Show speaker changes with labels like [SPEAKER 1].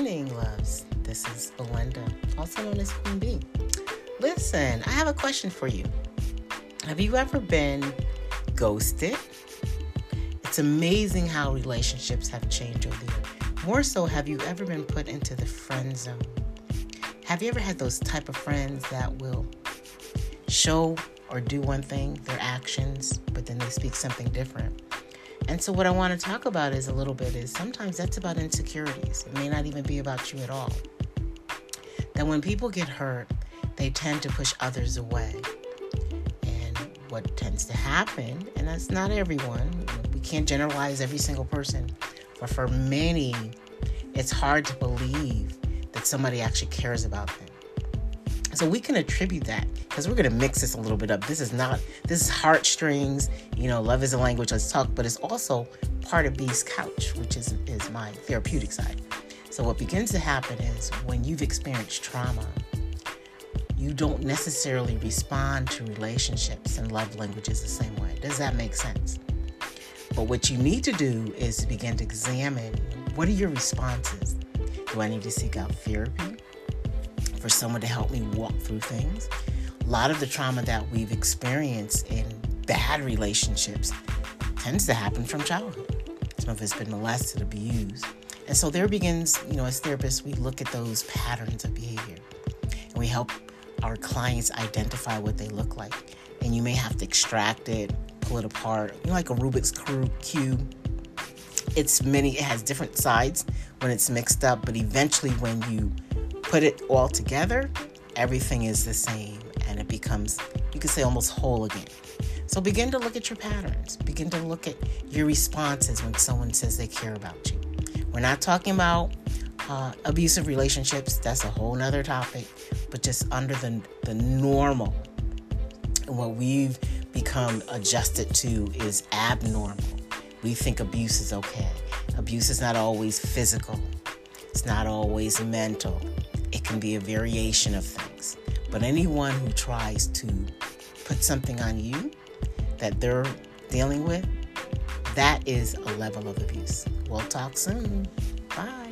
[SPEAKER 1] morning, loves. This is Belinda, also known as Queen Bee. Listen, I have a question for you. Have you ever been ghosted? It's amazing how relationships have changed over the years. More so, have you ever been put into the friend zone? Have you ever had those type of friends that will show or do one thing, their actions, but then they speak something different? And so what I want to talk about is sometimes that's about insecurities. It may not even be about you at all. That when people get hurt, they tend to push others away. And what tends to happen, and that's not everyone, we can't generalize every single person, but for many, it's hard to believe that somebody actually cares about them. So we can attribute that, because we're going to mix this a little bit up. This is heartstrings, love is a language, let's talk, but it's also part of Bee's couch, which is my therapeutic side. So what begins to happen is when you've experienced trauma, you don't necessarily respond to relationships and love languages the same way. Does that make sense? But what you need to do is to begin to examine, what are your responses? Do I need to seek out therapy for someone to help me walk through things? A lot of the trauma that we've experienced in bad relationships tends to happen from childhood. Some of it's been molested, abused. And so there begins, as therapists, we look at those patterns of behavior and we help our clients identify what they look like. And you may have to extract it, pull it apart, like a Rubik's Cube. It has different sides when it's mixed up, but eventually when you put it all together, everything is the same and it becomes, you could say, almost whole again. So begin to look at your patterns. Begin to look at your responses when someone says they care about you. We're not talking about abusive relationships. That's a whole nother topic, but just under the normal. And what we've become adjusted to is abnormal. We think abuse is okay. Abuse is not always physical. It's not always mental. It can be a variation of things. But anyone who tries to put something on you that they're dealing with, that is a level of abuse. We'll talk soon. Bye.